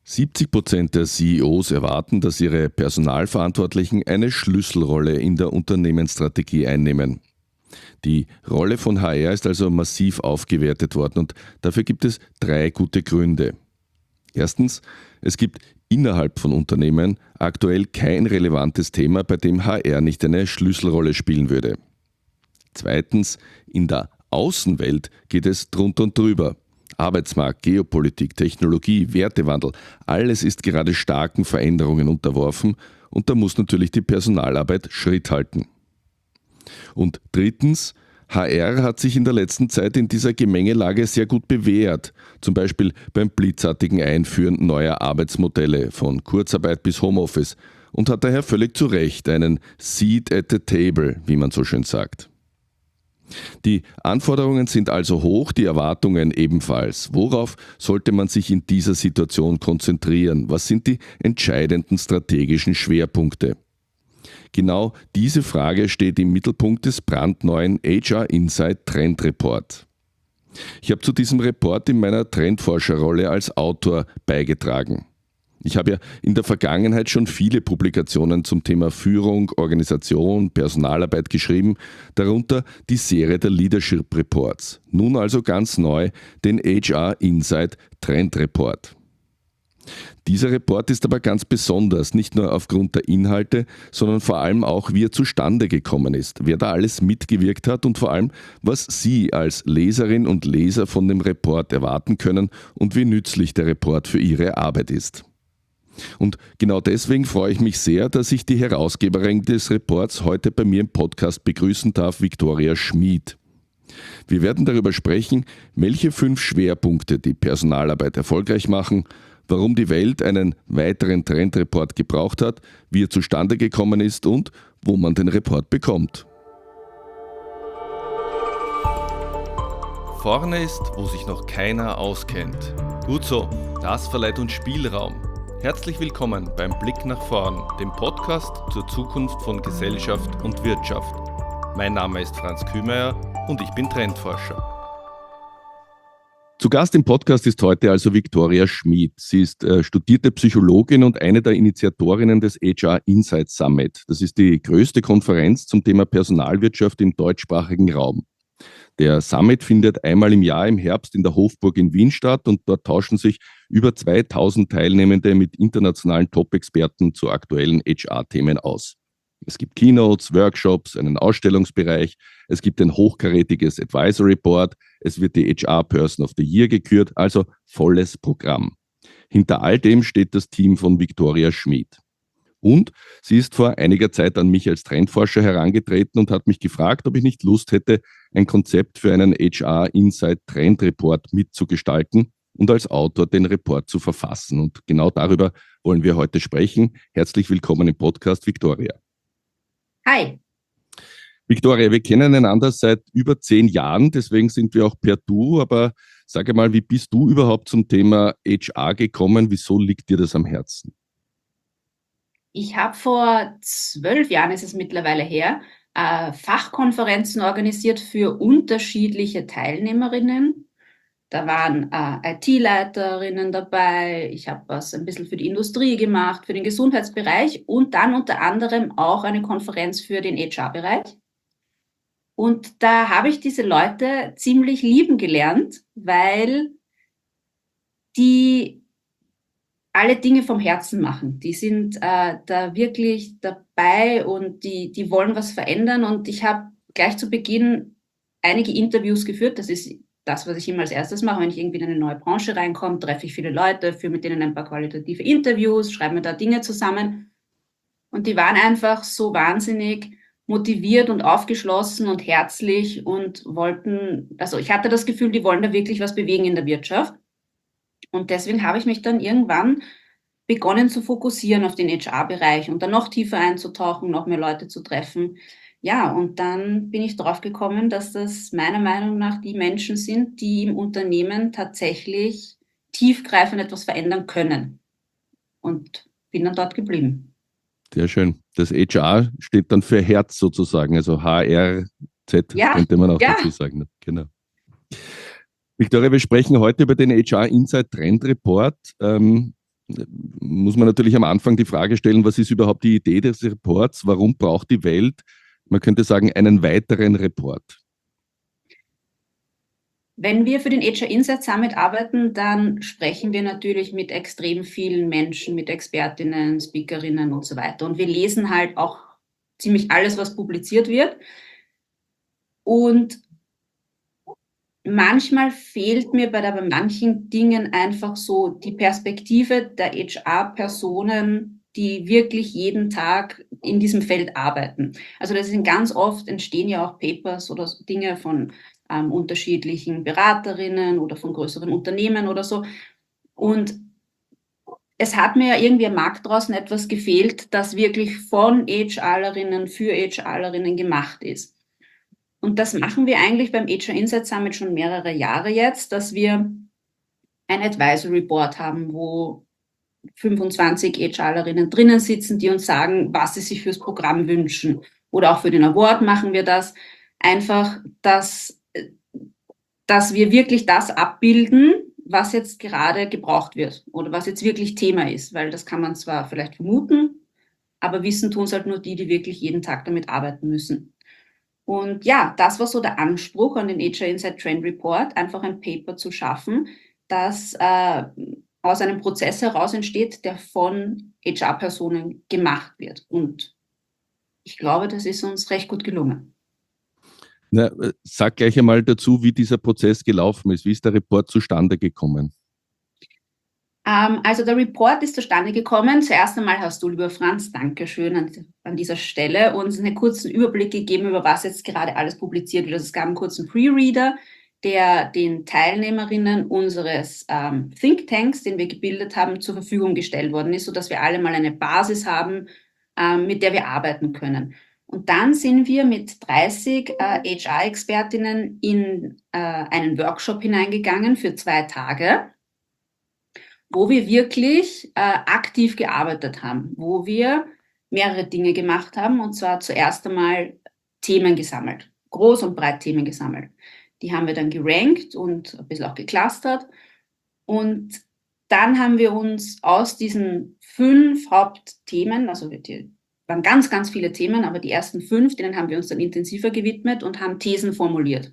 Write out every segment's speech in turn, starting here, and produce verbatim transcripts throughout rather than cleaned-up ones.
siebzig Prozent der C E Os erwarten, dass ihre Personalverantwortlichen eine Schlüsselrolle in der Unternehmensstrategie einnehmen. Die Rolle von H R ist also massiv aufgewertet worden und dafür gibt es drei gute Gründe. Erstens, es gibt innerhalb von Unternehmen aktuell kein relevantes Thema, bei dem H R nicht eine Schlüsselrolle spielen würde. Zweitens, in der Außenwelt geht es drunter und drüber. Arbeitsmarkt, Geopolitik, Technologie, Wertewandel, alles ist gerade starken Veränderungen unterworfen und da muss natürlich die Personalarbeit Schritt halten. Und drittens, H R hat sich in der letzten Zeit in dieser Gemengelage sehr gut bewährt, zum Beispiel beim blitzartigen Einführen neuer Arbeitsmodelle von Kurzarbeit bis Homeoffice und hat daher völlig zu Recht einen Seat at the Table, wie man so schön sagt. Die Anforderungen sind also hoch, die Erwartungen ebenfalls. Worauf sollte man sich in dieser Situation konzentrieren? Was sind die entscheidenden strategischen Schwerpunkte? Genau diese Frage steht im Mittelpunkt des brandneuen H R Insight Trend Report. Ich habe zu diesem Report in meiner Trendforscherrolle als Autor beigetragen. Ich habe ja in der Vergangenheit schon viele Publikationen zum Thema Führung, Organisation, Personalarbeit geschrieben, darunter die Serie der Leadership Reports. Nun also ganz neu den H R Insight Trend Report. Dieser Report ist aber ganz besonders, nicht nur aufgrund der Inhalte, sondern vor allem auch, wie er zustande gekommen ist, wer da alles mitgewirkt hat und vor allem, was Sie als Leserin und Leser von dem Report erwarten können und wie nützlich der Report für Ihre Arbeit ist. Und genau deswegen freue ich mich sehr, dass ich die Herausgeberin des Reports heute bei mir im Podcast begrüßen darf, Viktoria Schmid. Wir werden darüber sprechen, welche fünf Schwerpunkte die Personalarbeit erfolgreich machen, warum die Welt einen weiteren Trendreport gebraucht hat, wie er zustande gekommen ist und wo man den Report bekommt. Vorne ist, wo sich noch keiner auskennt. Gut so, das verleiht uns Spielraum. Herzlich willkommen beim Blick nach vorn, dem Podcast zur Zukunft von Gesellschaft und Wirtschaft. Mein Name ist Franz Kühmeier und ich bin Trendforscher. Zu Gast im Podcast ist heute also Viktoria Schmid. Sie ist äh, studierte Psychologin und eine der Initiatorinnen des H R Insight Summit. Das ist die größte Konferenz zum Thema Personalwirtschaft im deutschsprachigen Raum. Der Summit findet einmal im Jahr im Herbst in der Hofburg in Wien statt und dort tauschen sich über zweitausend Teilnehmende mit internationalen Top-Experten zu aktuellen H R-Themen aus. Es gibt Keynotes, Workshops, einen Ausstellungsbereich, es gibt ein hochkarätiges Advisory Board, es wird die H R Person of the Year gekürt, also volles Programm. Hinter all dem steht das Team von Viktoria Schmid. Und sie ist vor einiger Zeit an mich als Trendforscher herangetreten und hat mich gefragt, ob ich nicht Lust hätte, ein Konzept für einen H R Insight Trend Report mitzugestalten und als Autor den Report zu verfassen. Und genau darüber wollen wir heute sprechen. Herzlich willkommen im Podcast, Viktoria. Hi. Viktoria, wir kennen einander seit über zehn Jahren, deswegen sind wir auch per Du, aber sage mal, wie bist du überhaupt zum Thema H R gekommen? Wieso liegt dir das am Herzen? Ich habe vor zwölf Jahren, ist es mittlerweile her, äh, Fachkonferenzen organisiert für unterschiedliche Teilnehmerinnen. Da waren äh, I T-Leiterinnen dabei, ich habe was ein bisschen für die Industrie gemacht, für den Gesundheitsbereich und dann unter anderem auch eine Konferenz für den H R-Bereich. Und da habe ich diese Leute ziemlich lieben gelernt, weil die alle Dinge vom Herzen machen. Die sind äh, da wirklich dabei und die, die wollen was verändern. Und ich habe gleich zu Beginn einige Interviews geführt. Das ist das, was ich immer als erstes mache. Wenn ich irgendwie in eine neue Branche reinkomme, treffe ich viele Leute, führe mit denen ein paar qualitative Interviews, schreibe mir da Dinge zusammen. Und die waren einfach so wahnsinnig motiviert und aufgeschlossen und herzlich und wollten, also ich hatte das Gefühl, die wollen da wirklich was bewegen in der Wirtschaft. Und deswegen habe ich mich dann irgendwann begonnen zu fokussieren auf den H R-Bereich und dann noch tiefer einzutauchen, noch mehr Leute zu treffen. Ja, und dann bin ich drauf gekommen, dass das meiner Meinung nach die Menschen sind, die im Unternehmen tatsächlich tiefgreifend etwas verändern können. Und bin dann dort geblieben. Sehr schön. Das H R steht dann für Herz sozusagen, also H R Z ja, könnte man auch ja. dazu sagen. Genau. Viktoria, wir sprechen heute über den H R Insight Trend Report. Ähm, muss man natürlich am Anfang die Frage stellen, was ist überhaupt die Idee des Reports? Warum braucht die Welt, man könnte sagen, einen weiteren Report? Wenn wir für den H R Insight Summit arbeiten, dann sprechen wir natürlich mit extrem vielen Menschen, mit Expertinnen, Speakerinnen und so weiter. Und wir lesen halt auch ziemlich alles, was publiziert wird. Und manchmal fehlt mir bei, der, bei manchen Dingen einfach so die Perspektive der H R-Personen, die wirklich jeden Tag in diesem Feld arbeiten. Also das sind ganz oft, entstehen ja auch Papers oder so Dinge von ähm, unterschiedlichen Beraterinnen oder von größeren Unternehmen oder so. Und es hat mir ja irgendwie am Markt draußen etwas gefehlt, das wirklich von HRlerinnen für HRlerinnen gemacht ist. Und das machen wir eigentlich beim H R Insight Summit schon mehrere Jahre jetzt, dass wir ein Advisory Board haben, wo fünfundzwanzig HRlerinnen drinnen sitzen, die uns sagen, was sie sich fürs Programm wünschen. Oder auch für den Award machen wir das. Einfach, dass, dass wir wirklich das abbilden, was jetzt gerade gebraucht wird oder was jetzt wirklich Thema ist. Weil das kann man zwar vielleicht vermuten, aber wissen tun es halt nur die, die wirklich jeden Tag damit arbeiten müssen. Und ja, das war so der Anspruch an den H R Insight Trend Report, einfach ein Paper zu schaffen, das äh, aus einem Prozess heraus entsteht, der von H R-Personen gemacht wird. Und ich glaube, das ist uns recht gut gelungen. Na, sag gleich einmal dazu, wie dieser Prozess gelaufen ist. Wie ist der Report zustande gekommen? Ähm, also der Report ist zustande gekommen. Zuerst einmal hast du, lieber Franz, Dankeschön an, an dieser Stelle, uns einen kurzen Überblick gegeben, über was jetzt gerade alles publiziert wird. Also es gab einen kurzen Pre-Reader, der den Teilnehmerinnen unseres ähm, Think Tanks, den wir gebildet haben, zur Verfügung gestellt worden ist, sodass wir alle mal eine Basis haben, ähm, mit der wir arbeiten können. Und dann sind wir mit dreißig äh, H R-Expertinnen in äh, einen Workshop hineingegangen für zwei Tage, wo wir wirklich äh, aktiv gearbeitet haben, wo wir mehrere Dinge gemacht haben, und zwar zuerst einmal Themen gesammelt, groß und breit Themen gesammelt. Die haben wir dann gerankt und ein bisschen auch geclustert. Und dann haben wir uns aus diesen fünf Hauptthemen, also die waren ganz, ganz viele Themen, aber die ersten fünf, denen haben wir uns dann intensiver gewidmet und haben Thesen formuliert.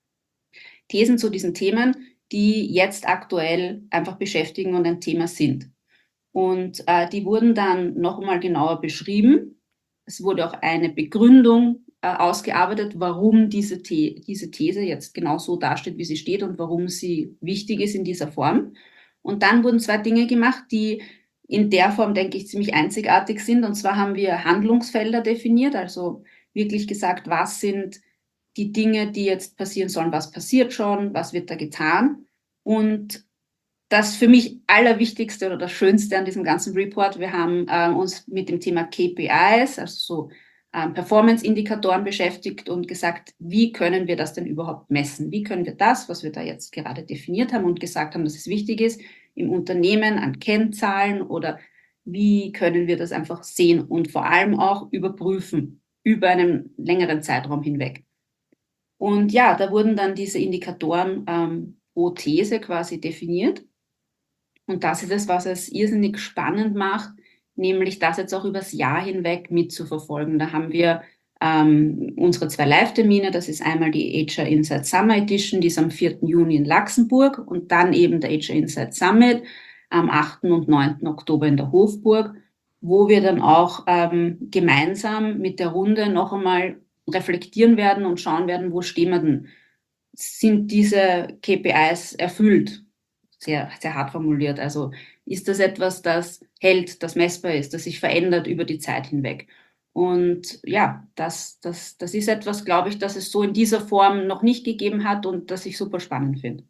Thesen zu diesen Themen, die jetzt aktuell einfach beschäftigen und ein Thema sind. Und äh, die wurden dann noch einmal genauer beschrieben. Es wurde auch eine Begründung äh, ausgearbeitet, warum diese, The- diese These jetzt genau so dasteht, wie sie steht und warum sie wichtig ist in dieser Form. Und dann wurden zwei Dinge gemacht, die in der Form, denke ich, ziemlich einzigartig sind. Und zwar haben wir Handlungsfelder definiert, also wirklich gesagt, was sind die Dinge, die jetzt passieren sollen, was passiert schon, was wird da getan. Und das für mich Allerwichtigste oder das Schönste an diesem ganzen Report, wir haben äh, uns mit dem Thema K P Is, also so ähm, Performance-Indikatoren beschäftigt und gesagt, wie können wir das denn überhaupt messen? Wie können wir das, was wir da jetzt gerade definiert haben und gesagt haben, dass es wichtig ist, im Unternehmen an Kennzahlen, oder wie können wir das einfach sehen und vor allem auch überprüfen über einen längeren Zeitraum hinweg. Und ja, da wurden dann diese Indikatoren ähm, pro These quasi definiert. Und das ist es, was es irrsinnig spannend macht, nämlich das jetzt auch übers Jahr hinweg mitzuverfolgen. Da haben wir ähm, unsere zwei Live-Termine. Das ist einmal die H R Insight Summer Edition, die ist am vierten Juni in Luxemburg, und dann eben der H R Insight Summit am achten und neunten Oktober in der Hofburg, wo wir dann auch ähm, gemeinsam mit der Runde noch einmal reflektieren werden und schauen werden, wo stehen wir denn? Sind diese K P Is erfüllt? Sehr, sehr hart formuliert. Also ist das etwas, das hält, das messbar ist, das sich verändert über die Zeit hinweg? Und ja, das, das, das ist etwas, glaube ich, das es so in dieser Form noch nicht gegeben hat und das ich super spannend finde.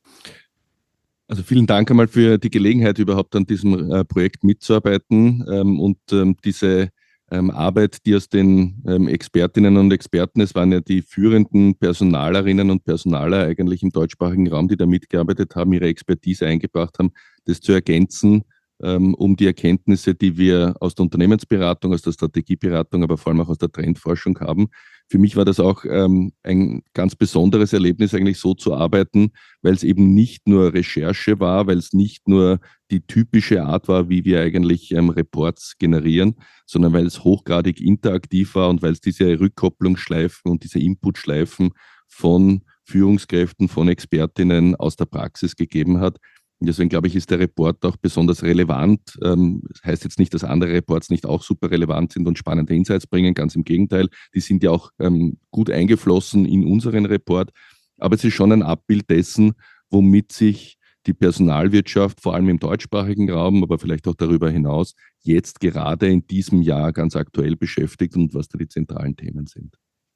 Also vielen Dank einmal für die Gelegenheit, überhaupt an diesem äh, Projekt mitzuarbeiten ähm, und ähm, diese ähm, Arbeit, die aus den ähm, Expertinnen und Experten, es waren ja die führenden Personalerinnen und Personaler eigentlich im deutschsprachigen Raum, die da mitgearbeitet haben, ihre Expertise eingebracht haben, das zu ergänzen, ähm, um die Erkenntnisse, die wir aus der Unternehmensberatung, aus der Strategieberatung, aber vor allem auch aus der Trendforschung haben, Für mich war das auch ähm, ein ganz besonderes Erlebnis, eigentlich so zu arbeiten, weil es eben nicht nur Recherche war, weil es nicht nur die typische Art war, wie wir eigentlich ähm, Reports generieren, sondern weil es hochgradig interaktiv war und weil es diese Rückkopplungsschleifen und diese Inputschleifen von Führungskräften, von Expertinnen aus der Praxis gegeben hat. Und deswegen glaube ich, ist der Report auch besonders relevant. Ähm, das heißt jetzt nicht, dass andere Reports nicht auch super relevant sind und spannende Insights bringen, ganz im Gegenteil. Die sind ja auch ähm, gut eingeflossen in unseren Report. Aber es ist schon ein Abbild dessen, womit sich die Personalwirtschaft, vor allem im deutschsprachigen Raum, aber vielleicht auch darüber hinaus, jetzt gerade in diesem Jahr ganz aktuell beschäftigt und was da die zentralen Themen sind.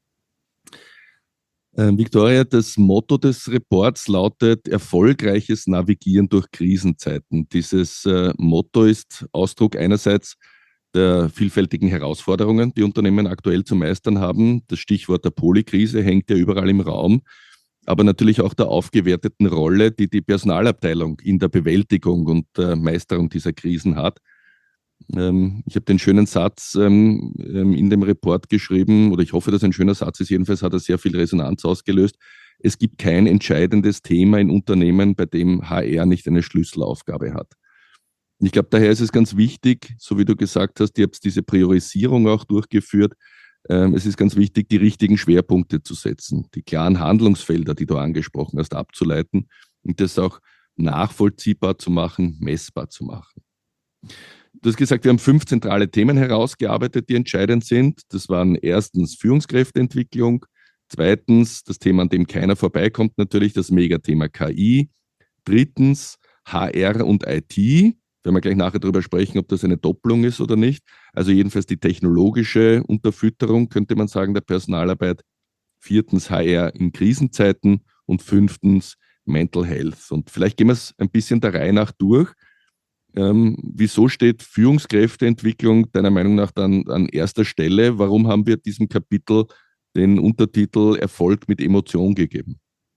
Ähm, Victoria, das Motto des Reports lautet erfolgreiches Navigieren durch Krisenzeiten. Dieses äh, Motto ist Ausdruck einerseits der vielfältigen Herausforderungen, die Unternehmen aktuell zu meistern haben. Das Stichwort der Polykrise hängt ja überall im Raum, aber natürlich auch der aufgewerteten Rolle, die die Personalabteilung in der Bewältigung und äh, Meisterung dieser Krisen hat. Ähm, ich habe den schönen Satz ähm, ähm, in dem Report geschrieben, oder ich hoffe, dass ein schöner Satz ist, jedenfalls hat er sehr viel Resonanz ausgelöst. Es gibt kein entscheidendes Thema in Unternehmen, bei dem H R nicht eine Schlüsselaufgabe hat. Und ich glaube, daher ist es ganz wichtig, so wie du gesagt hast, ihr habt diese Priorisierung auch durchgeführt. Ähm, es ist ganz wichtig, die richtigen Schwerpunkte zu setzen, die klaren Handlungsfelder, die du angesprochen hast, abzuleiten und das auch nachvollziehbar zu machen, messbar zu machen. Du hast gesagt, wir haben fünf zentrale Themen herausgearbeitet, die entscheidend sind. Das waren erstens Führungskräfteentwicklung, zweitens das Thema, an dem keiner vorbeikommt, natürlich das Megathema K I, drittens H R und I T, werden wir gleich nachher darüber sprechen, ob das eine Doppelung ist oder nicht. Also jedenfalls die technologische Unterfütterung, könnte man sagen, der Personalarbeit. Viertens H R in Krisenzeiten und fünftens Mental Health. Und vielleicht gehen wir es ein bisschen der Reihe nach durch. Ähm, wieso steht Führungskräfteentwicklung deiner Meinung nach dann an erster Stelle? Warum haben wir diesem Kapitel den Untertitel Erfolg mit Emotion gegeben?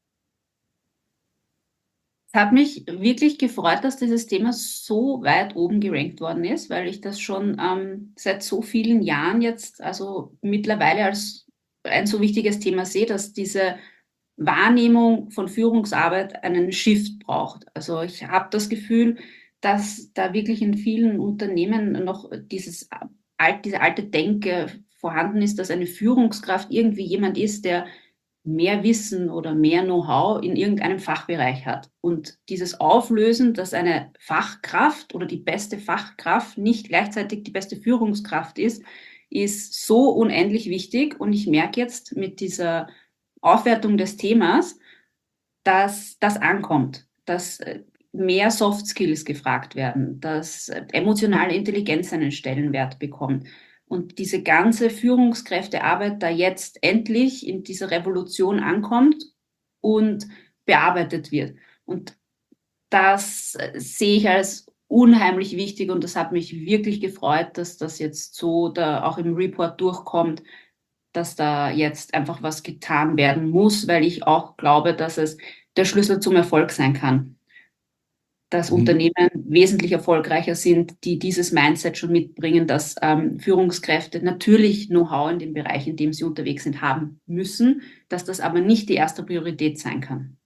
Es hat mich wirklich gefreut, dass dieses Thema so weit oben gerankt worden ist, weil ich das schon ähm, seit so vielen Jahren jetzt, also mittlerweile als ein so wichtiges Thema sehe, dass diese Wahrnehmung von Führungsarbeit einen Shift braucht. Also ich habe das Gefühl, dass da wirklich in vielen Unternehmen noch dieses, alt, diese alte Denke vorhanden ist, dass eine Führungskraft irgendwie jemand ist, der mehr Wissen oder mehr Know-how in irgendeinem Fachbereich hat. Und dieses Auflösen, dass eine Fachkraft oder die beste Fachkraft nicht gleichzeitig die beste Führungskraft ist, ist so unendlich wichtig. Und ich merke jetzt mit dieser Aufwertung des Themas, dass das ankommt, dass mehr Soft Skills gefragt werden, dass emotionale Intelligenz einen Stellenwert bekommt. Und diese ganze Führungskräftearbeit da jetzt endlich in dieser Revolution ankommt und bearbeitet wird. Und das sehe ich als unheimlich wichtig und das hat mich wirklich gefreut, dass das jetzt so da auch im Report durchkommt, dass da jetzt einfach was getan werden muss, weil ich auch glaube, dass es der Schlüssel zum Erfolg sein kann. Dass mhm. Unternehmen wesentlich erfolgreicher sind, die dieses Mindset schon mitbringen, dass ähm, Führungskräfte natürlich Know-how in dem Bereich, in dem sie unterwegs sind, haben müssen, dass das aber nicht die erste Priorität sein kann.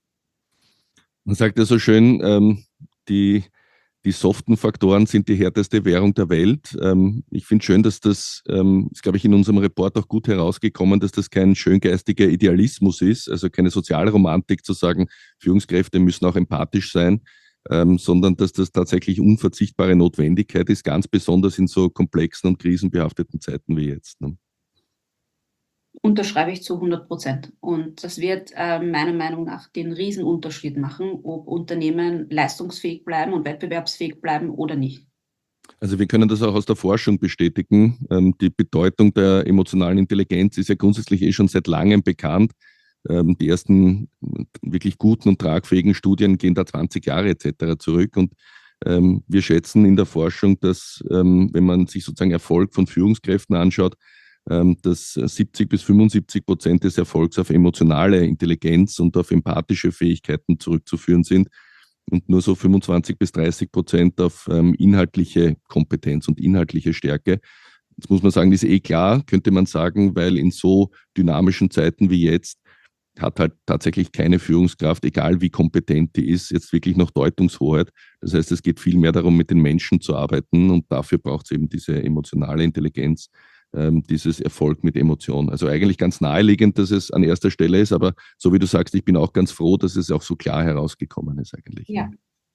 Man sagt ja so schön, ähm, die, die soften Faktoren sind die härteste Währung der Welt. Ähm, ich finde schön, dass das, ähm, ist glaube ich in unserem Report auch gut herausgekommen, dass das kein schöngeistiger Idealismus ist, also keine Sozialromantik zu sagen, Führungskräfte müssen auch empathisch sein, ähm, sondern dass das tatsächlich unverzichtbare Notwendigkeit ist, ganz besonders in so komplexen und krisenbehafteten Zeiten wie jetzt. Ne? Unterschreibe ich zu hundert Prozent. Und das wird äh, meiner Meinung nach den Riesenunterschied machen, ob Unternehmen leistungsfähig bleiben und wettbewerbsfähig bleiben oder nicht. Also wir können das auch aus der Forschung bestätigen. Ähm, die Bedeutung der emotionalen Intelligenz ist ja grundsätzlich eh schon seit langem bekannt. Ähm, die ersten wirklich guten und tragfähigen Studien gehen da zwanzig Jahre et cetera zurück. Und ähm, wir schätzen in der Forschung, dass ähm, wenn man sich sozusagen Erfolg von Führungskräften anschaut, dass siebzig bis fünfundsiebzig Prozent des Erfolgs auf emotionale Intelligenz und auf empathische Fähigkeiten zurückzuführen sind und nur so fünfundzwanzig bis dreißig Prozent auf ähm, inhaltliche Kompetenz und inhaltliche Stärke. Jetzt muss man sagen, das ist eh klar, könnte man sagen, weil in so dynamischen Zeiten wie jetzt hat halt tatsächlich keine Führungskraft, egal wie kompetent die ist, jetzt wirklich noch Deutungshoheit. Das heißt, es geht viel mehr darum, mit den Menschen zu arbeiten und dafür braucht es eben diese emotionale Intelligenz, ähm, dieses Erfolg mit Emotion. Also eigentlich ganz naheliegend, dass es an erster Stelle ist, aber so wie du sagst, ich bin auch ganz froh, dass es auch so klar herausgekommen ist eigentlich. Ja.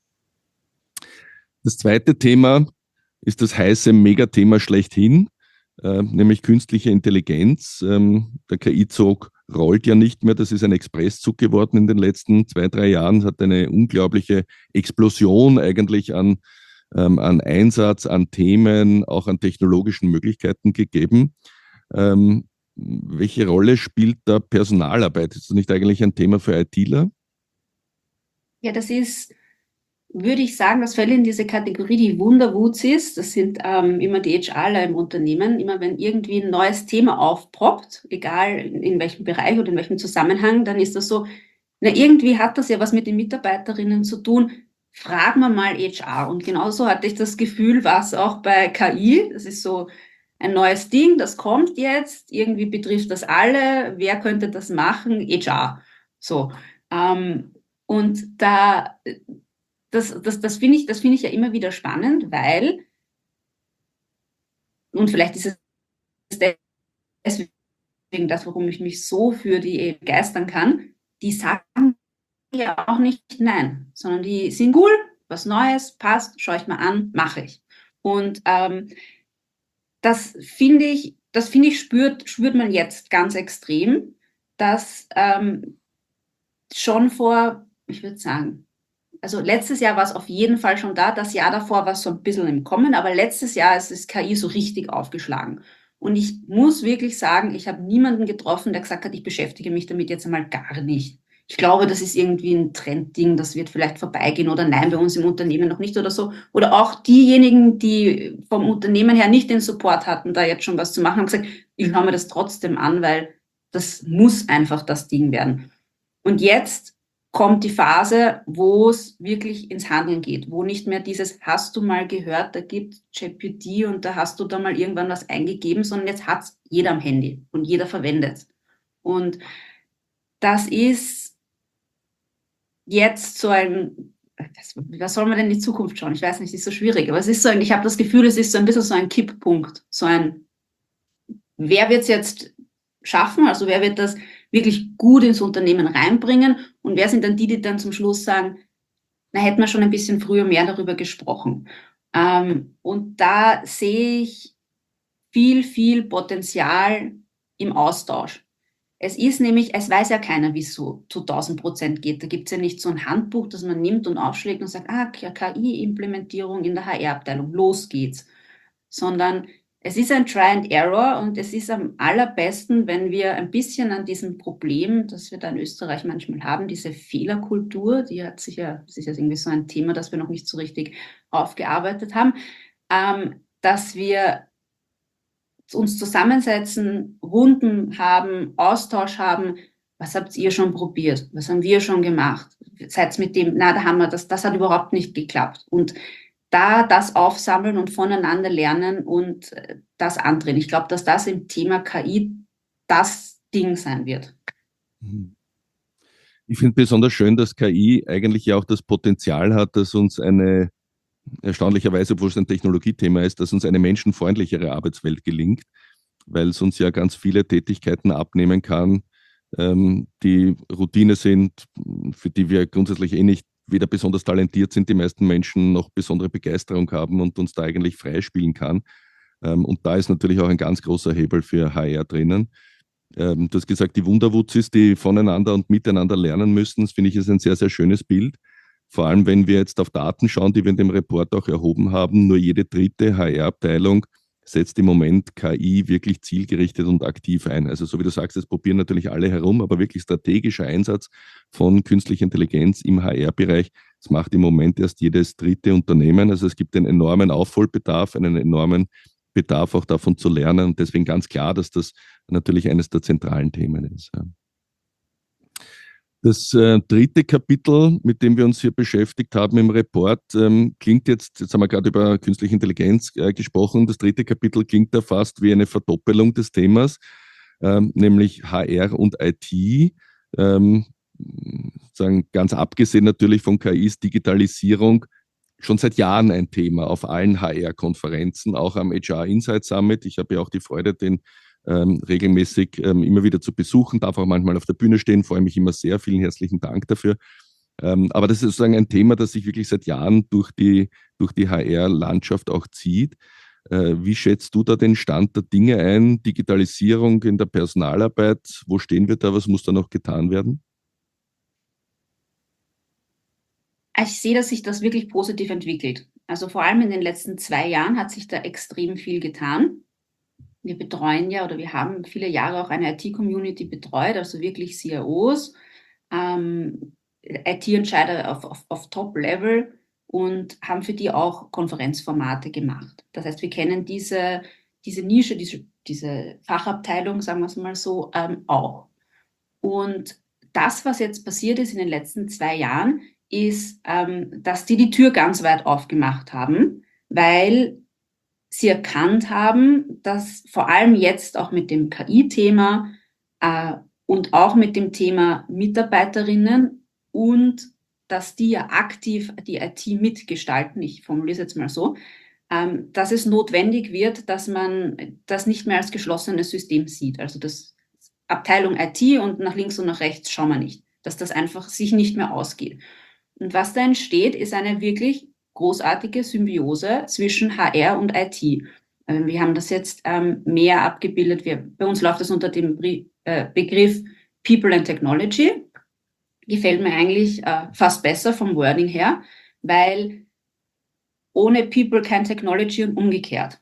Das zweite Thema ist das heiße Megathema schlechthin, äh, nämlich künstliche Intelligenz. Ähm, der K I-Zug rollt ja nicht mehr. Das ist ein Expresszug geworden in den letzten zwei, drei Jahren. Es hat eine unglaubliche Explosion eigentlich an, ähm, an Einsatz, an Themen, auch an technologischen Möglichkeiten gegeben. Ähm, welche Rolle spielt da Personalarbeit? Ist das nicht eigentlich ein Thema für ITler? Ja, das ist, würde ich sagen, das fällt in diese Kategorie, die Wunderwuzis. Das sind ähm, immer die HRler im Unternehmen. Immer wenn irgendwie ein neues Thema aufpoppt, egal in, in welchem Bereich oder in welchem Zusammenhang, dann ist das so, na, irgendwie hat das ja was mit den Mitarbeiterinnen zu tun. Fragen wir mal H R. Und genauso hatte ich das Gefühl, war es auch bei K I. Das ist so ein neues Ding, das kommt jetzt. Irgendwie betrifft das alle. Wer könnte das machen? H R. So. Ähm, und da, das, das, das finde ich, das finde ich ja immer wieder spannend, weil, und vielleicht ist es deswegen das, warum ich mich so für die begeistern kann, die sagen ja auch nicht nein, sondern die sind cool, was Neues, passt, schaue ich mal an, mache ich. Und ähm, das finde ich, das finde ich, spürt, spürt man jetzt ganz extrem, dass ähm, schon vor, ich würde sagen, also letztes Jahr war es auf jeden Fall schon da, das Jahr davor war es so ein bisschen im Kommen, aber letztes Jahr ist das K I so richtig aufgeschlagen. Und ich muss wirklich sagen, ich habe niemanden getroffen, der gesagt hat, ich beschäftige mich damit jetzt einmal gar nicht. Ich glaube, das ist irgendwie ein Trendding, das wird vielleicht vorbeigehen oder nein, bei uns im Unternehmen noch nicht oder so. Oder auch diejenigen, die vom Unternehmen her nicht den Support hatten, da jetzt schon was zu machen, haben gesagt, ich schaue mir das trotzdem an, weil das muss einfach das Ding werden. Und jetzt kommt die Phase, wo es wirklich ins Handeln geht, wo nicht mehr dieses, hast du mal gehört, da gibt G P T und da hast du da mal irgendwann was eingegeben, sondern jetzt hat es jeder am Handy und jeder verwendet es. Und das ist jetzt so ein, das, was soll man denn in die Zukunft schauen? Ich weiß nicht, es ist so schwierig, aber es ist so ein, ich habe das Gefühl, es ist so ein bisschen so ein Kipppunkt, so ein, wer wird es jetzt schaffen, also wer wird das wirklich gut ins Unternehmen reinbringen und wer sind dann die, die dann zum Schluss sagen, na, hätten wir schon ein bisschen früher mehr darüber gesprochen. Ähm, und da sehe ich viel, viel Potenzial im Austausch. Es ist nämlich, es weiß ja keiner, wie es so zu tausend Prozent geht. Da gibt es ja nicht so ein Handbuch, das man nimmt und aufschlägt und sagt, ah, K I-Implementierung in der H R-Abteilung, los geht's. Sondern es ist ein Try and Error und es ist am allerbesten, wenn wir ein bisschen an diesem Problem, das wir da in Österreich manchmal haben, diese Fehlerkultur, die hat sich ja, das ist ja irgendwie so ein Thema, das wir noch nicht so richtig aufgearbeitet haben, ähm, dass wir uns zusammensetzen, Runden haben, Austausch haben. Was habt ihr schon probiert? Was haben wir schon gemacht? Seid mit dem, na, da haben wir das, das hat überhaupt nicht geklappt. Und da das aufsammeln und voneinander lernen und das andrehen. Ich glaube, dass das im Thema K I das Ding sein wird. Ich finde besonders schön, dass K I eigentlich ja auch das Potenzial hat, dass uns eine, erstaunlicherweise, obwohl es ein Technologiethema ist, dass uns eine menschenfreundlichere Arbeitswelt gelingt, weil es uns ja ganz viele Tätigkeiten abnehmen kann, ähm, die Routine sind, für die wir grundsätzlich eh nicht weder besonders talentiert sind, die meisten Menschen noch besondere Begeisterung haben und uns da eigentlich freispielen kann. Ähm, und da ist natürlich auch ein ganz großer Hebel für H R drinnen. Ähm, du hast gesagt, die Wunderwutzis, die voneinander und miteinander lernen müssen, das finde ich ist ein sehr, sehr schönes Bild. Vor allem, wenn wir jetzt auf Daten schauen, die wir in dem Report auch erhoben haben, nur jede dritte H R-Abteilung setzt im Moment K I wirklich zielgerichtet und aktiv ein. Also so wie du sagst, das probieren natürlich alle herum, aber wirklich strategischer Einsatz von künstlicher Intelligenz im H R-Bereich, das macht im Moment erst jedes dritte Unternehmen. Also es gibt einen enormen Aufholbedarf, einen enormen Bedarf auch davon zu lernen und deswegen ganz klar, dass das natürlich eines der zentralen Themen ist. Das äh, dritte Kapitel, mit dem wir uns hier beschäftigt haben im Report, ähm, klingt jetzt, jetzt haben wir gerade über künstliche Intelligenz äh, gesprochen, das dritte Kapitel klingt da fast wie eine Verdoppelung des Themas, ähm, nämlich H R und I T. Ähm, sagen, ganz abgesehen natürlich von K I ist Digitalisierung schon seit Jahren ein Thema auf allen H R-Konferenzen, auch am H R Insight Summit. Ich habe ja auch die Freude, den ähm, regelmäßig ähm, immer wieder zu besuchen, darf auch manchmal auf der Bühne stehen, freue mich immer sehr. Vielen herzlichen Dank dafür. Ähm, aber das ist sozusagen ein Thema, das sich wirklich seit Jahren durch die, durch die H R-Landschaft auch zieht. Äh, wie schätzt du da den Stand der Dinge ein? Digitalisierung in der Personalarbeit, wo stehen wir da? Was muss da noch getan werden? Ich sehe, dass sich das wirklich positiv entwickelt. Also vor allem in den letzten zwei Jahren hat sich da extrem viel getan. Wir betreuen ja oder wir haben viele Jahre auch eine I T-Community betreut, also wirklich C I Os, ähm, I T-Entscheider auf, auf, auf Top-Level und haben für die auch Konferenzformate gemacht. Das heißt, wir kennen diese, diese Nische, diese, diese Fachabteilung, sagen wir es mal so, ähm, auch. Und das, was jetzt passiert ist in den letzten zwei Jahren, ist, ähm, dass die die Tür ganz weit aufgemacht haben, weil sie erkannt haben, dass vor allem jetzt auch mit dem K I-Thema äh, und auch mit dem Thema Mitarbeiterinnen und dass die ja aktiv die I T mitgestalten, ich formuliere es jetzt mal so, ähm, dass es notwendig wird, dass man das nicht mehr als geschlossenes System sieht. Also das Abteilung I T und nach links und nach rechts schauen wir nicht, dass das einfach sich nicht mehr ausgeht. Und was da entsteht, ist eine wirklich großartige Symbiose zwischen H R und I T. Ähm, wir haben das jetzt ähm, mehr abgebildet. Wir, bei uns läuft das unter dem Brie äh, Begriff People and Technology. Gefällt mir eigentlich äh, fast besser vom Wording her, weil ohne People kein Technology und umgekehrt.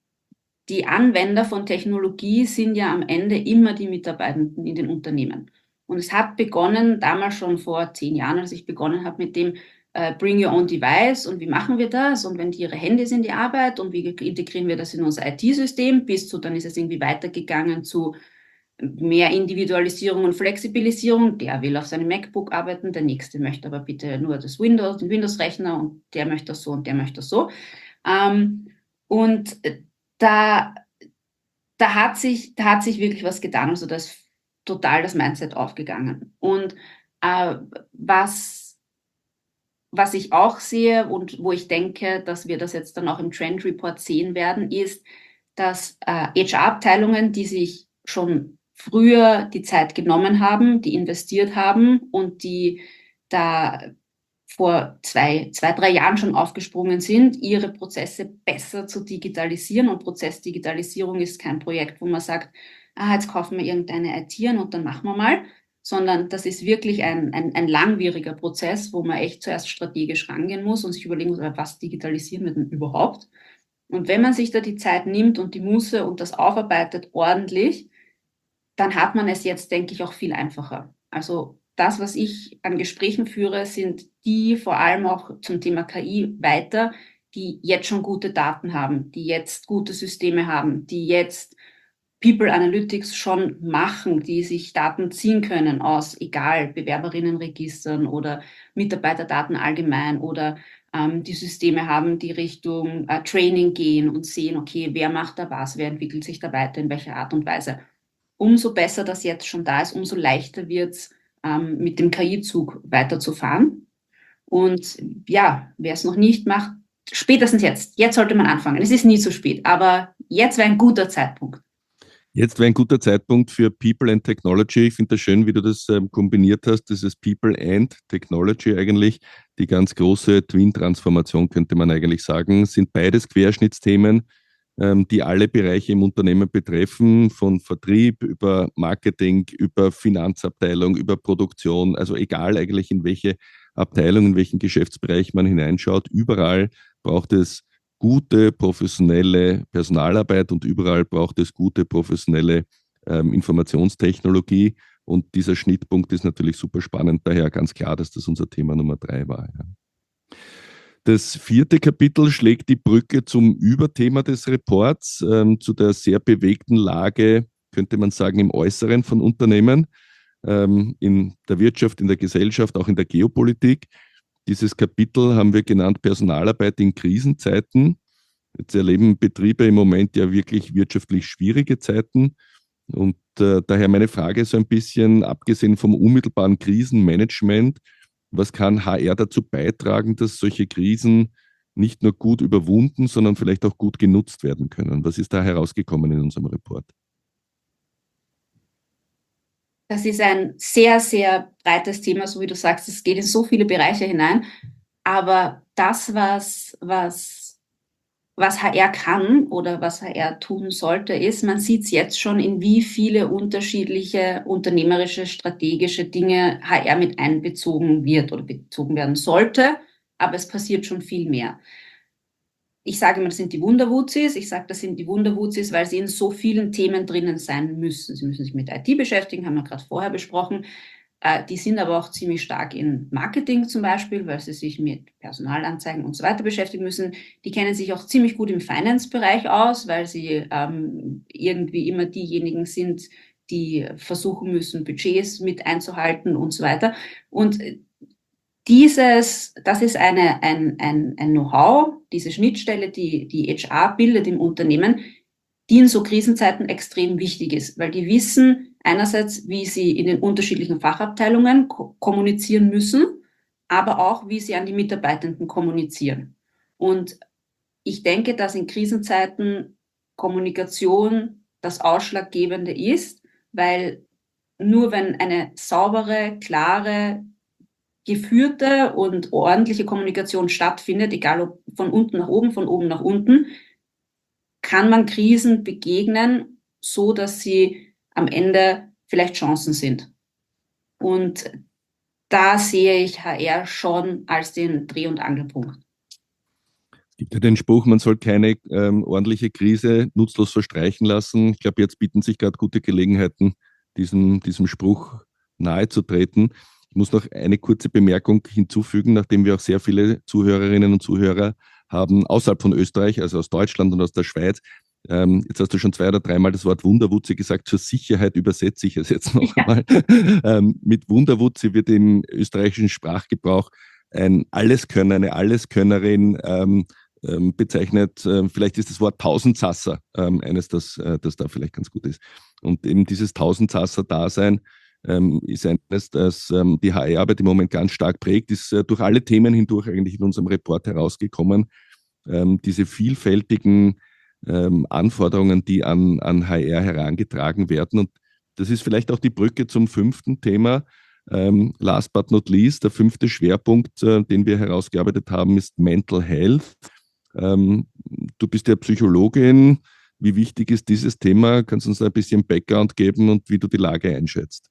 Die Anwender von Technologie sind ja am Ende immer die Mitarbeitenden in den Unternehmen. Und es hat begonnen, damals schon vor zehn Jahren, als ich begonnen habe mit dem äh, Bring Your Own Device und wie machen wir das und wenn die ihre Handys in die Arbeit und wie integrieren wir das in unser I T-System, bis zu, dann ist es irgendwie weitergegangen zu mehr Individualisierung und Flexibilisierung. Der will auf seinem MacBook arbeiten, der nächste möchte aber bitte nur das Windows, den Windows-Rechner und der möchte das so und der möchte das so. Ähm, und da, da, hat sich, da hat sich wirklich was getan. Also da ist total das Mindset aufgegangen. Und äh, was, was ich auch sehe und wo ich denke, dass wir das jetzt dann auch im Trend Report sehen werden, ist, dass äh, H R-Abteilungen, die sich schon früher die Zeit genommen haben, die investiert haben und die da vor zwei, zwei, drei Jahren schon aufgesprungen sind, ihre Prozesse besser zu digitalisieren. Und Prozessdigitalisierung ist kein Projekt, wo man sagt, ah, jetzt kaufen wir irgendeine I T an und dann machen wir mal, sondern das ist wirklich ein, ein, ein langwieriger Prozess, wo man echt zuerst strategisch rangehen muss und sich überlegen muss, was digitalisieren wir denn überhaupt? Und wenn man sich da die Zeit nimmt und die Muße und das aufarbeitet ordentlich, dann hat man es jetzt, denke ich, auch viel einfacher. Also das, was ich an Gesprächen führe, sind die vor allem auch zum Thema K I weiter, die jetzt schon gute Daten haben, die jetzt gute Systeme haben, die jetzt People Analytics schon machen, die sich Daten ziehen können aus, egal, Bewerberinnenregistern oder Mitarbeiterdaten allgemein oder ähm, die Systeme haben, die Richtung äh, Training gehen und sehen, okay, wer macht da was, wer entwickelt sich da weiter, in welcher Art und Weise. Umso besser das jetzt schon da ist, umso leichter wird es, ähm, mit dem K I-Zug weiterzufahren. Und ja, wer es noch nicht macht, spätestens jetzt. Jetzt sollte man anfangen. Es ist nie zu spät, aber jetzt wäre ein guter Zeitpunkt. Jetzt wäre ein guter Zeitpunkt für People and Technology. Ich finde das schön, wie du das ähm, kombiniert hast, dieses People and Technology eigentlich. Die ganz große Twin-Transformation könnte man eigentlich sagen, sind beides Querschnittsthemen, ähm, die alle Bereiche im Unternehmen betreffen, von Vertrieb über Marketing, über Finanzabteilung, über Produktion, also egal eigentlich in welche Abteilung, in welchen Geschäftsbereich man hineinschaut, überall braucht es gute, professionelle Personalarbeit und überall braucht es gute, professionelle ähm, Informationstechnologie. Und dieser Schnittpunkt ist natürlich super spannend. Daher ganz klar, dass das unser Thema Nummer drei war. Ja. Das vierte Kapitel schlägt die Brücke zum Überthema des Reports, ähm, zu der sehr bewegten Lage, könnte man sagen, im Äußeren von Unternehmen. ähm, in der Wirtschaft, in der Gesellschaft, auch in der Geopolitik. Dieses Kapitel haben wir genannt Personalarbeit in Krisenzeiten. Jetzt erleben Betriebe im Moment ja wirklich wirtschaftlich schwierige Zeiten. Und äh, daher meine Frage so ein bisschen, abgesehen vom unmittelbaren Krisenmanagement, was kann H R dazu beitragen, dass solche Krisen nicht nur gut überwunden, sondern vielleicht auch gut genutzt werden können? Was ist da herausgekommen in unserem Report? Das ist ein sehr, sehr breites Thema, so wie du sagst. Es geht in so viele Bereiche hinein. Aber das, was, was, was H R kann oder was H R tun sollte, ist, man sieht es jetzt schon, in wie viele unterschiedliche unternehmerische, strategische Dinge H R mit einbezogen wird oder bezogen werden sollte. Aber es passiert schon viel mehr. Ich sage immer, das sind die Wunderwuzis. Ich sage, das sind die Wunderwuzis, weil sie in so vielen Themen drinnen sein müssen. Sie müssen sich mit I T beschäftigen, haben wir gerade vorher besprochen. Äh, die sind aber auch ziemlich stark in Marketing zum Beispiel, weil sie sich mit Personalanzeigen und so weiter beschäftigen müssen. Die kennen sich auch ziemlich gut im Finance-Bereich aus, weil sie ähm, irgendwie immer diejenigen sind, die versuchen müssen, Budgets mit einzuhalten und so weiter. Und Dieses, das ist eine, ein, ein, ein Know-how, diese Schnittstelle, die die H R bildet im Unternehmen, die in so Krisenzeiten extrem wichtig ist, weil die wissen einerseits, wie sie in den unterschiedlichen Fachabteilungen ko- kommunizieren müssen, aber auch, wie sie an die Mitarbeitenden kommunizieren. Und ich denke, dass in Krisenzeiten Kommunikation das Ausschlaggebende ist, weil nur wenn eine saubere, klare, geführte und ordentliche Kommunikation stattfindet, egal ob von unten nach oben, von oben nach unten, kann man Krisen begegnen, so dass sie am Ende vielleicht Chancen sind. Und da sehe ich H R schon als den Dreh- und Angelpunkt. Es gibt ja den Spruch, man soll keine ähm, ordentliche Krise nutzlos verstreichen lassen. Ich glaube, jetzt bieten sich gerade gute Gelegenheiten, diesem, diesem Spruch nahezutreten. Ich muss noch eine kurze Bemerkung hinzufügen, nachdem wir auch sehr viele Zuhörerinnen und Zuhörer haben außerhalb von Österreich, also aus Deutschland und aus der Schweiz. Ähm, jetzt hast du schon zwei oder dreimal das Wort Wunderwutzi gesagt. Zur Sicherheit übersetze ich es jetzt noch Ja. einmal. Ähm, mit Wunderwutzi wird im österreichischen Sprachgebrauch ein Alleskönner, eine Alleskönnerin ähm, ähm, bezeichnet. Ähm, vielleicht ist das Wort Tausendsasser ähm, eines, das, äh, das da vielleicht ganz gut ist. Und eben dieses Tausendsasser-Dasein ähm, ist eines, das ähm, die H R-Arbeit im Moment ganz stark prägt, ist äh, durch alle Themen hindurch eigentlich in unserem Report herausgekommen. Ähm, diese vielfältigen ähm, Anforderungen, die an, an H R herangetragen werden. Und das ist vielleicht auch die Brücke zum fünften Thema. Ähm, last but not least, der fünfte Schwerpunkt, äh, den wir herausgearbeitet haben, ist Mental Health. Ähm, du bist ja Psychologin. Wie wichtig ist dieses Thema? Kannst du uns ein bisschen Background geben und wie du die Lage einschätzt?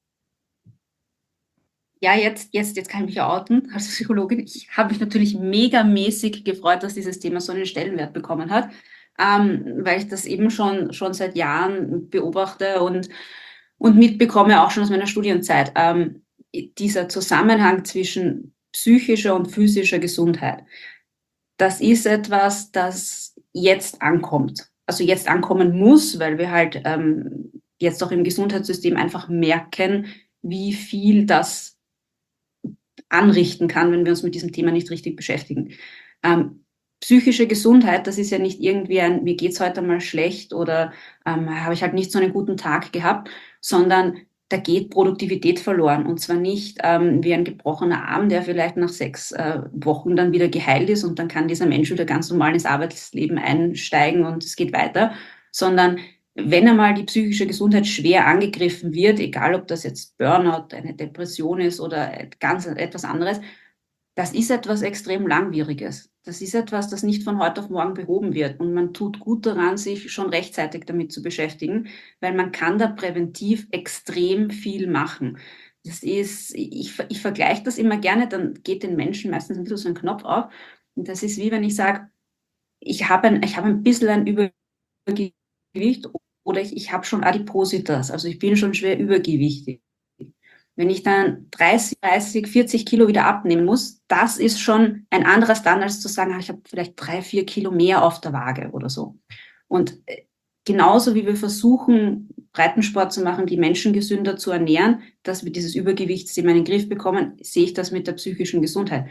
Ja, jetzt, jetzt, jetzt kann ich mich ja outen als Psychologin. Ich habe mich natürlich megamäßig gefreut, dass dieses Thema so einen Stellenwert bekommen hat, ähm, weil ich das eben schon, schon seit Jahren beobachte und, und mitbekomme, auch schon aus meiner Studienzeit. Ähm, dieser Zusammenhang zwischen psychischer und physischer Gesundheit, das ist etwas, das jetzt ankommt. Also jetzt ankommen muss, weil wir halt ähm, jetzt auch im Gesundheitssystem einfach merken, wie viel das anrichten kann, wenn wir uns mit diesem Thema nicht richtig beschäftigen. Ähm, psychische Gesundheit, das ist ja nicht irgendwie ein, mir geht's heute mal schlecht oder ähm, habe ich halt nicht so einen guten Tag gehabt, sondern da geht Produktivität verloren. Und zwar nicht ähm, wie ein gebrochener Arm, der vielleicht nach sechs äh, Wochen dann wieder geheilt ist und dann kann dieser Mensch wieder ganz normal ins Arbeitsleben einsteigen und es geht weiter, sondern wenn einmal die psychische Gesundheit schwer angegriffen wird, egal ob das jetzt Burnout, eine Depression ist oder ganz etwas anderes, das ist etwas extrem Langwieriges. Das ist etwas, das nicht von heute auf morgen behoben wird. Und man tut gut daran, sich schon rechtzeitig damit zu beschäftigen, weil man kann da präventiv extrem viel machen. Das ist, ich, ich vergleiche das immer gerne, dann geht den Menschen meistens ein bisschen so ein Knopf auf. Und das ist wie wenn ich sage, ich habe ein, ich habe ein bisschen ein Übergewicht oder ich, ich habe schon Adipositas, also ich bin schon schwer übergewichtig. Wenn ich dann dreißig, dreißig, vierzig Kilo wieder abnehmen muss, das ist schon ein anderer Stand, als zu sagen, ich habe vielleicht drei, vier Kilo mehr auf der Waage oder so. Und genauso wie wir versuchen, Breitensport zu machen, die Menschen gesünder zu ernähren, dass wir dieses Übergewichtsthema in den Griff bekommen, sehe ich das mit der psychischen Gesundheit.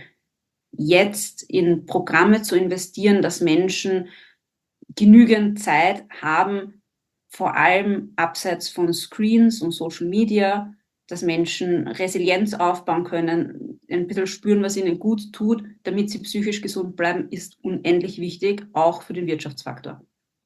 Jetzt in Programme zu investieren, dass Menschen genügend Zeit haben, vor allem abseits von Screens und Social Media, dass Menschen Resilienz aufbauen können, ein bisschen spüren, was ihnen gut tut, damit sie psychisch gesund bleiben, ist unendlich wichtig, auch für den Wirtschaftsfaktor.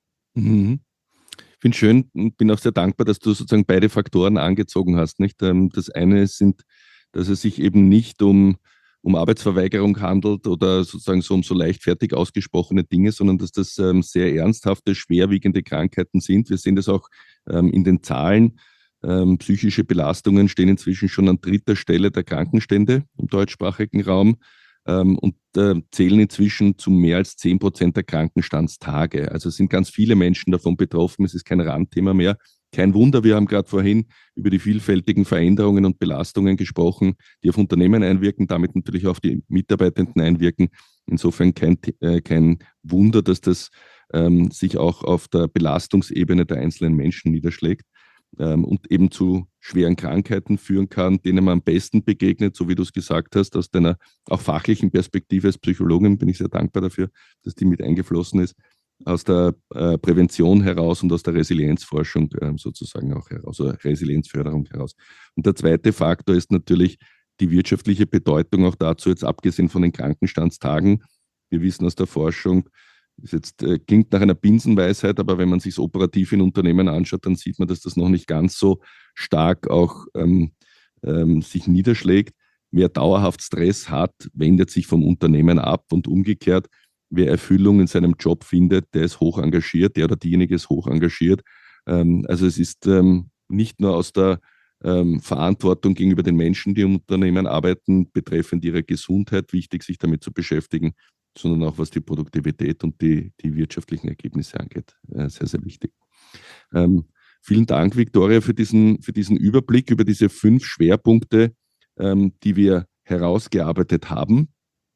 Mhm. Ich finde schön und bin auch sehr dankbar, dass du sozusagen beide Faktoren angezogen hast. Nicht? Das eine sind, dass es sich eben nicht um, um Arbeitsverweigerung handelt oder sozusagen so um so leichtfertig ausgesprochene Dinge, sondern dass das ähm, sehr ernsthafte, schwerwiegende Krankheiten sind. Wir sehen das auch ähm, in den Zahlen. Ähm, psychische Belastungen stehen inzwischen schon an dritter Stelle der Krankenstände im deutschsprachigen Raum ähm, und äh, zählen inzwischen zu mehr als zehn Prozent der Krankenstandstage. Also es sind ganz viele Menschen davon betroffen. Es ist kein Randthema mehr. Kein Wunder, wir haben gerade vorhin über die vielfältigen Veränderungen und Belastungen gesprochen, die auf Unternehmen einwirken, damit natürlich auf die Mitarbeitenden einwirken. Insofern kein, äh, kein Wunder, dass das ähm, sich auch auf der Belastungsebene der einzelnen Menschen niederschlägt ähm, und eben zu schweren Krankheiten führen kann, denen man am besten begegnet, so wie du es gesagt hast, aus deiner auch fachlichen Perspektive als Psychologin bin ich sehr dankbar dafür, dass die mit eingeflossen ist, aus der äh, Prävention heraus und aus der Resilienzforschung äh, sozusagen auch heraus, oder Resilienzförderung heraus. Und der zweite Faktor ist natürlich die wirtschaftliche Bedeutung auch dazu, jetzt abgesehen von den Krankenstandstagen. Wir wissen aus der Forschung, das jetzt, äh, klingt nach einer Binsenweisheit, aber wenn man sich es operativ in Unternehmen anschaut, dann sieht man, dass das noch nicht ganz so stark auch ähm, ähm, sich niederschlägt. Wer dauerhaft Stress hat, wendet sich vom Unternehmen ab und umgekehrt, wer Erfüllung in seinem Job findet, der ist hoch engagiert, der oder diejenige ist hoch engagiert. Ähm, also es ist ähm, nicht nur aus der ähm, Verantwortung gegenüber den Menschen, die im Unternehmen arbeiten, betreffend ihre Gesundheit wichtig, sich damit zu beschäftigen, sondern auch was die Produktivität und die, die wirtschaftlichen Ergebnisse angeht. Äh, sehr, sehr wichtig. Ähm, vielen Dank, Viktoria, für diesen, für diesen Überblick über diese fünf Schwerpunkte, ähm, die wir herausgearbeitet haben.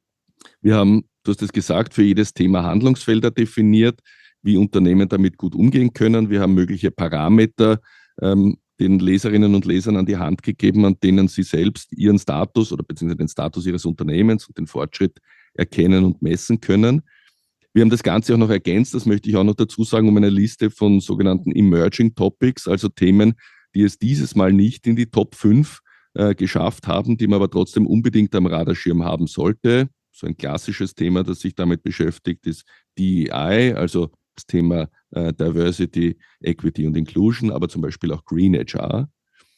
Wir haben, du hast es gesagt, für jedes Thema Handlungsfelder definiert, wie Unternehmen damit gut umgehen können. Wir haben mögliche Parameter ähm, den Leserinnen und Lesern an die Hand gegeben, an denen sie selbst ihren Status oder beziehungsweise den Status ihres Unternehmens und den Fortschritt erkennen und messen können. Wir haben das Ganze auch noch ergänzt, das möchte ich auch noch dazu sagen, um eine Liste von sogenannten Emerging Topics, also Themen, die es dieses Mal nicht in die Top fünf äh, geschafft haben, die man aber trotzdem unbedingt am Radarschirm haben sollte. So ein klassisches Thema, das sich damit beschäftigt, ist D E I, also das Thema äh, Diversity, Equity und Inclusion, aber zum Beispiel auch Green H R.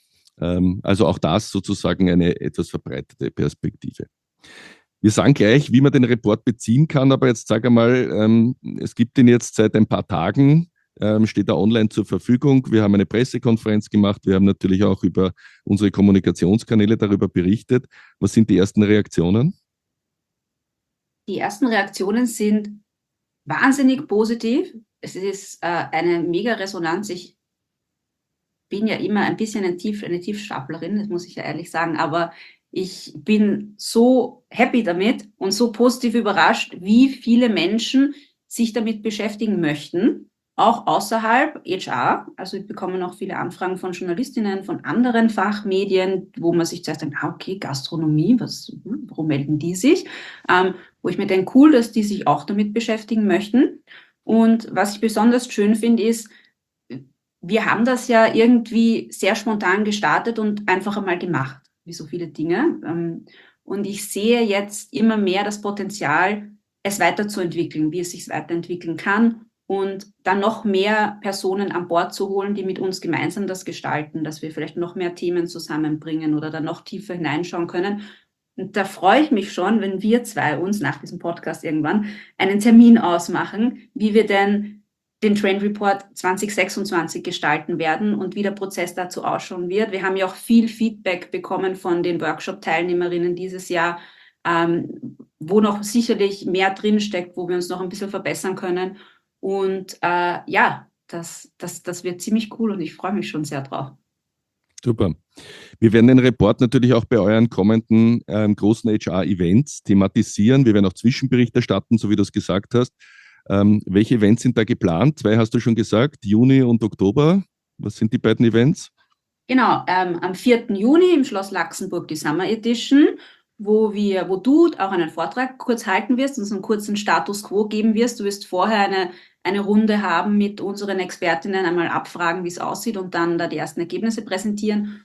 Ähm, also auch das sozusagen eine etwas verbreitete Perspektive. Wir sagen gleich, wie man den Report beziehen kann, aber jetzt sage einmal, ähm, es gibt ihn jetzt seit ein paar Tagen, ähm, steht er online zur Verfügung. Wir haben eine Pressekonferenz gemacht, wir haben natürlich auch über unsere Kommunikationskanäle darüber berichtet. Was sind die ersten Reaktionen? Die ersten Reaktionen sind wahnsinnig positiv. Es ist äh, eine mega Resonanz. Ich bin ja immer ein bisschen ein Tief, eine Tiefstaplerin, das muss ich ja ehrlich sagen, aber ich bin so happy damit und so positiv überrascht, wie viele Menschen sich damit beschäftigen möchten, auch außerhalb H R. Also ich bekomme noch viele Anfragen von Journalistinnen, von anderen Fachmedien, wo man sich zuerst denkt, ah, okay, Gastronomie, was, warum melden die sich? Ähm, wo ich mir denke, cool, dass die sich auch damit beschäftigen möchten. Und was ich besonders schön finde, ist, wir haben das ja irgendwie sehr spontan gestartet und einfach einmal gemacht, wie so viele Dinge. Und ich sehe jetzt immer mehr das Potenzial, es weiterzuentwickeln, wie es sich weiterentwickeln kann und dann noch mehr Personen an Bord zu holen, die mit uns gemeinsam das gestalten, dass wir vielleicht noch mehr Themen zusammenbringen oder dann noch tiefer hineinschauen können. Und da freue ich mich schon, wenn wir zwei uns nach diesem Podcast irgendwann einen Termin ausmachen, wie wir denn den Trend Report zwanzig sechsundzwanzig gestalten werden und wie der Prozess dazu ausschauen wird. Wir haben ja auch viel Feedback bekommen von den Workshop-Teilnehmerinnen dieses Jahr, ähm, wo noch sicherlich mehr drinsteckt, wo wir uns noch ein bisschen verbessern können. Und äh, ja, das, das, das wird ziemlich cool und ich freue mich schon sehr drauf. Super. Wir werden den Report natürlich auch bei euren kommenden ähm, großen H R-Events thematisieren. Wir werden auch Zwischenbericht erstatten, so wie du es gesagt hast. Ähm, welche Events sind da geplant? Zwei hast du schon gesagt, Juni und Oktober. Was sind die beiden Events? Genau, ähm, am vierten Juni im Schloss Laxenburg die Summer Edition, wo wir, wo du auch einen Vortrag kurz halten wirst, uns einen kurzen Status Quo geben wirst. Du wirst vorher eine, eine Runde haben mit unseren Expertinnen, einmal abfragen, wie es aussieht und dann da die ersten Ergebnisse präsentieren.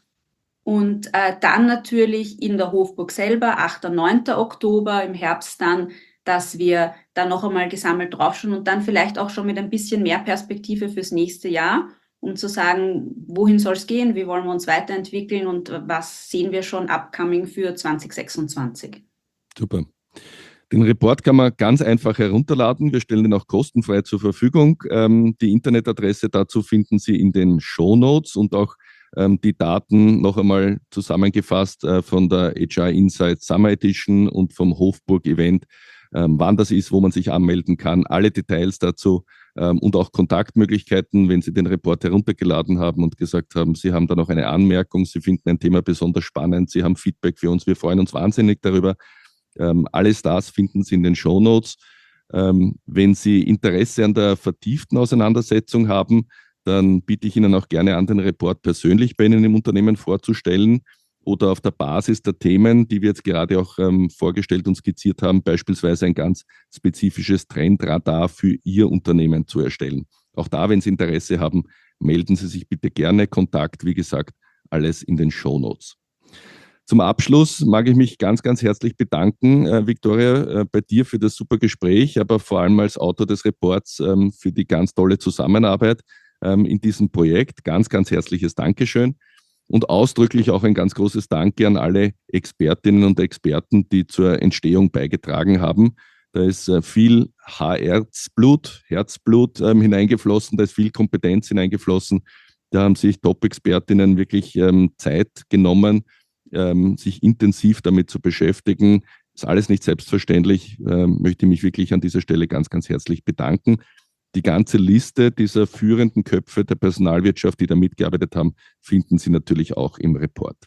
Und äh, dann natürlich in der Hofburg selber, achter und neunter Oktober im Herbst dann, dass wir da noch einmal gesammelt draufschauen und dann vielleicht auch schon mit ein bisschen mehr Perspektive fürs nächste Jahr, um zu sagen, wohin soll es gehen, wie wollen wir uns weiterentwickeln und was sehen wir schon upcoming für zwanzig sechsundzwanzig. Super. Den Report kann man ganz einfach herunterladen. Wir stellen ihn auch kostenfrei zur Verfügung. Ähm, die Internetadresse dazu finden Sie in den Shownotes und auch ähm, die Daten noch einmal zusammengefasst äh, von der H R Insights Summer Edition und vom Hofburg Event, ähm, wann das ist, wo man sich anmelden kann. Alle Details dazu ähm, und auch Kontaktmöglichkeiten, wenn Sie den Report heruntergeladen haben und gesagt haben, Sie haben da noch eine Anmerkung, Sie finden ein Thema besonders spannend, Sie haben Feedback für uns. Wir freuen uns wahnsinnig darüber. Ähm, alles das finden Sie in den Shownotes. Ähm, wenn Sie Interesse an der vertieften Auseinandersetzung haben, dann biete ich Ihnen auch gerne an, den Report persönlich bei Ihnen im Unternehmen vorzustellen oder auf der Basis der Themen, die wir jetzt gerade auch ähm, vorgestellt und skizziert haben, beispielsweise ein ganz spezifisches Trendradar für Ihr Unternehmen zu erstellen. Auch da, wenn Sie Interesse haben, melden Sie sich bitte gerne. Kontakt, wie gesagt, alles in den Shownotes. Zum Abschluss mag ich mich ganz, ganz herzlich bedanken, äh, Viktoria, äh, bei dir für das super Gespräch, aber vor allem als Autor des Reports ähm, für die ganz tolle Zusammenarbeit ähm, in diesem Projekt. Ganz, ganz herzliches Dankeschön und ausdrücklich auch ein ganz großes Danke an alle Expertinnen und Experten, die zur Entstehung beigetragen haben. Da ist äh, viel Herzblut, Herzblut ähm, hineingeflossen, da ist viel Kompetenz hineingeflossen. Da haben sich Top-Expertinnen wirklich ähm, Zeit genommen, Ähm, sich intensiv damit zu beschäftigen. Ist alles nicht selbstverständlich. Ähm, möchte mich wirklich an dieser Stelle ganz, ganz herzlich bedanken. Die ganze Liste dieser führenden Köpfe der Personalwirtschaft, die da mitgearbeitet haben, finden Sie natürlich auch im Report.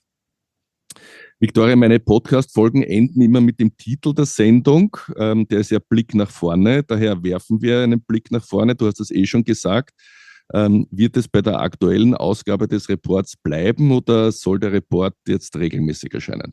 Viktoria, meine Podcast-Folgen enden immer mit dem Titel der Sendung. Ähm, der ist ja Blick nach vorne. Daher werfen wir einen Blick nach vorne. Du hast es eh schon gesagt. Ähm, wird es bei der aktuellen Ausgabe des Reports bleiben oder soll der Report jetzt regelmäßig erscheinen?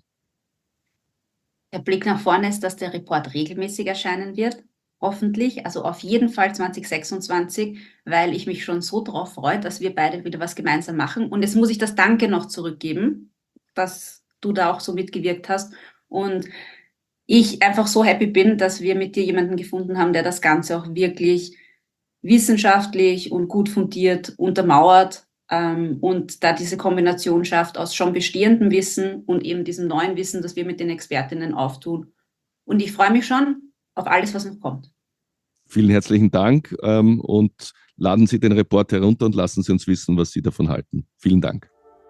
Der Blick nach vorne ist, dass der Report regelmäßig erscheinen wird, hoffentlich, also auf jeden Fall zwanzig sechsundzwanzig, weil ich mich schon so drauf freue, dass wir beide wieder was gemeinsam machen. Und jetzt muss ich das Danke noch zurückgeben, dass du da auch so mitgewirkt hast und ich einfach so happy bin, dass wir mit dir jemanden gefunden haben, der das Ganze auch wirklich wissenschaftlich und gut fundiert untermauert ähm, und da diese Kombination schafft aus schon bestehendem Wissen und eben diesem neuen Wissen, das wir mit den Expertinnen auftun. Und ich freue mich schon auf alles, was noch kommt. Vielen herzlichen Dank ähm, und laden Sie den Report herunter und lassen Sie uns wissen, was Sie davon halten. Vielen Dank.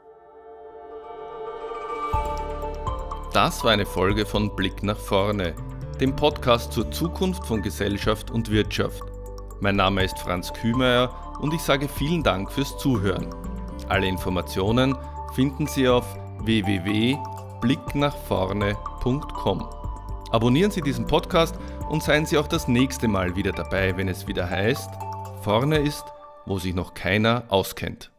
Das war eine Folge von Blick nach vorne, dem Podcast zur Zukunft von Gesellschaft und Wirtschaft. Mein Name ist Franz Kühmeier und ich sage vielen Dank fürs Zuhören. Alle Informationen finden Sie auf w w w punkt blick nach vorne punkt com. Abonnieren Sie diesen Podcast und seien Sie auch das nächste Mal wieder dabei, wenn es wieder heißt, vorne ist, wo sich noch keiner auskennt.